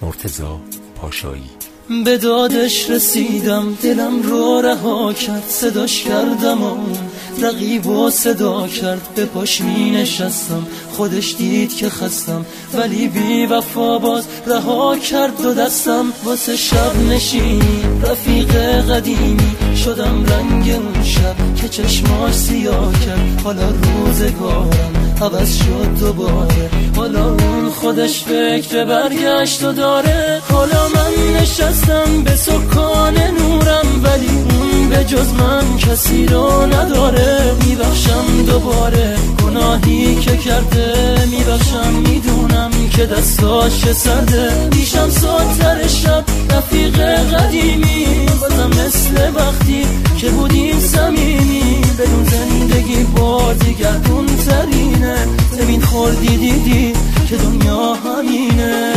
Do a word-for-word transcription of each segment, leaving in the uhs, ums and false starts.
مرتضی پاشایی. به دادش رسیدم، دلم رو رها کرد، صداش کردم و رقیب و صدا کرد. به پاش می نشستم، خودش دید که خستم، ولی بی وفا باز رها کرد دو دستم. واسه شب نشینی رفیق قدیمی شدم رنگ اون شب که چشماش سیاه کرد. حالا روزگارم عوض شد دوباره، حالا اون خودش فکر برگشت و داره. حالا من نشستم به سکان نورم، ولی اون به جز من کسی رو نداره. میبخشم دوباره گناهی که کرده، میبخشم میدونم که دستاش سرده. پیشم ساتر شب رفیق قدیمی، بازم مثل وقتی که بودیم صمیمی. بدون زندگی با دیگرون ترینه، زمین خوردی دیدی که دنیا همینه.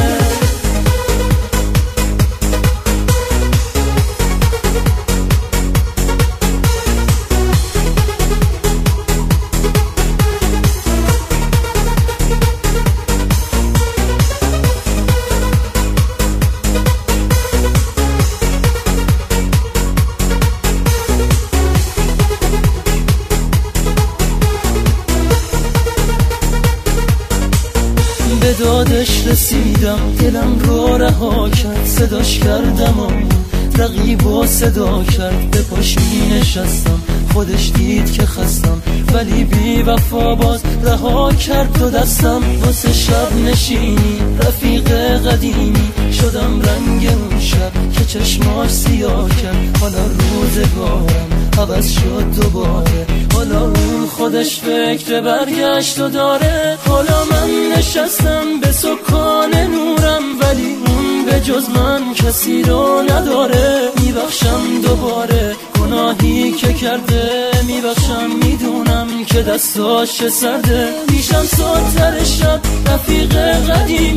به دادش رسیدم، دلم رو رها کرد، صداش کردم و رقیب و صدا کرد. به پاش می نشستم، خودش دید که خستم، ولی بی وفا باز رها کرد دو دستم. واسه شب نشینی رفیق قدیمی شدم رنگ اون شب که چشماش سیاه کرد. حالا روزگارم عوض شد دوباره، حالا اون خودش فکر برگشت و داره. حالا من نشستم به سکان نورم، ولی اون به جز من کسی رو نداره. میبخشم دوباره گناهی که کرده، میبخشم میدونم که دستاش سرده. پیشم ساتر شب رفیق قدیم